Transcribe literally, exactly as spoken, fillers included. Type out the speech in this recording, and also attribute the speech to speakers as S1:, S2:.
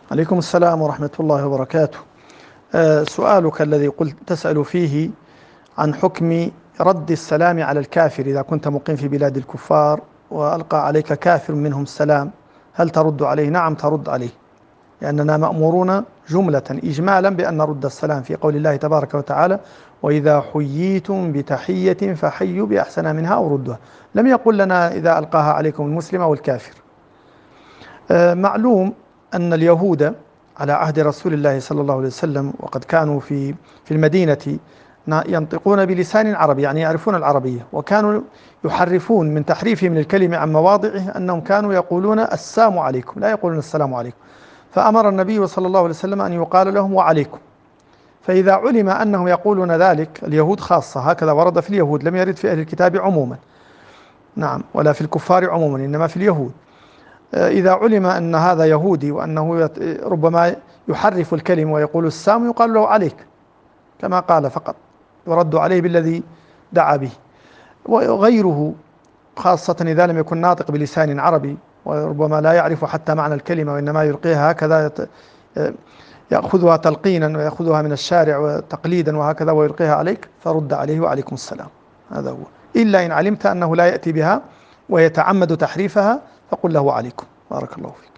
S1: عليكم السلام ورحمة الله وبركاته. آه، سؤالك الذي قلت تسأل فيه عن حكم رد السلام على الكافر إذا كنت مقيم في بلاد الكفار وألقى عليك كافر منهم السلام، هل ترد عليه؟ نعم ترد عليه، لأننا مأمورون جملة إجمالا بأن نرد السلام في قول الله تبارك وتعالى: وإذا حييتم بتحية فحيوا بأحسن منها أو ردها. لم يقل لنا إذا ألقاها عليكم المسلم أو الكافر. آه، معلوم أن اليهود على عهد رسول الله صلى الله عليه وسلم، وقد كانوا في في المدينة ينطقون بلسان عربي، يعني يعرفون العربية، وكانوا يحرفون من تحريفهم للكلمة عن مواضعه، أنهم كانوا يقولون السلام عليكم، لا يقولون السلام عليكم. فأمر النبي صلى الله عليه وسلم أن يقال لهم وعليكم. فإذا علم أنهم يقولون ذلك، اليهود خاصة، هكذا ورد في اليهود، لم يرد في أهل الكتاب عموما، نعم، ولا في الكفار عموما، إنما في اليهود. إذا علم أن هذا يهودي وأنه ربما يحرف الكلمة ويقول السام، يقال له عليك كما قال، فقط يرد عليه بالذي دعا به. وغيره خاصة إذا لم يكن ناطق بلسان عربي وربما لا يعرف حتى معنى الكلمة، وإنما يلقيها هكذا، يأخذها تلقينا ويأخذها من الشارع وتقليدا وهكذا ويلقيها عليك، فرد عليه وعليكم السلام. هذا هو، إلا إن علمت أنه لا يأتي بها ويتعمد تحريفها، فقل له عليكم. بارك الله فيك.